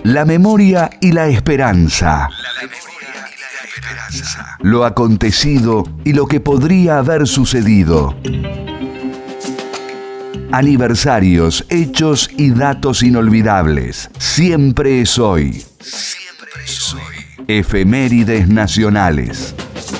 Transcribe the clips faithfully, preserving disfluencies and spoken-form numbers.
La memoria y la esperanza. Lo acontecido y lo que podría haber sucedido. Aniversarios, hechos y datos inolvidables. Siempre es hoy. Siempre es hoy. Efemérides nacionales.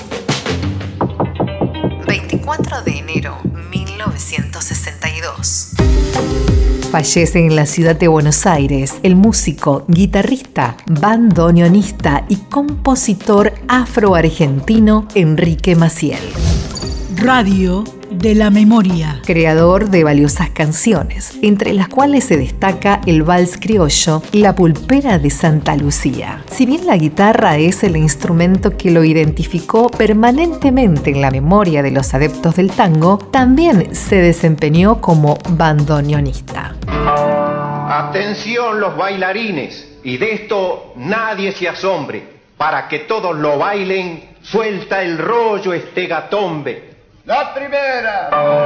veinticuatro de enero mil novecientos sesenta y dos. Fallece en la ciudad de Buenos Aires el músico, guitarrista, bandoneonista y compositor afro-argentino Enrique Maciel. Radio de la Memoria. Creador de valiosas canciones, entre las cuales se destaca el vals criollo La Pulpera de Santa Lucía. Si bien la guitarra es el instrumento que lo identificó permanentemente en la memoria de los adeptos del tango, también se desempeñó como bandoneonista. Atención los bailarines, y de esto nadie se asombre, para que todos lo bailen, suelta el rollo este gatombe. La primera.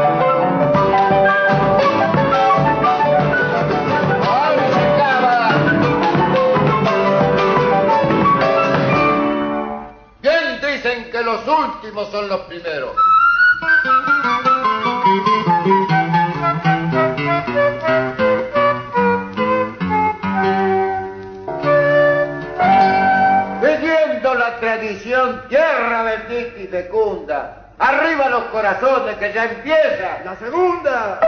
Bien dicen que los últimos son los primeros. Siguiendo la tradición, tierra bendita y fecunda. ¡Arriba los corazones, que ya empieza! ¡La segunda!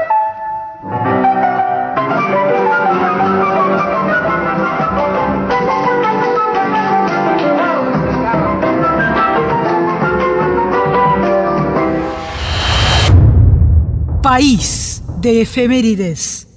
País de efemérides.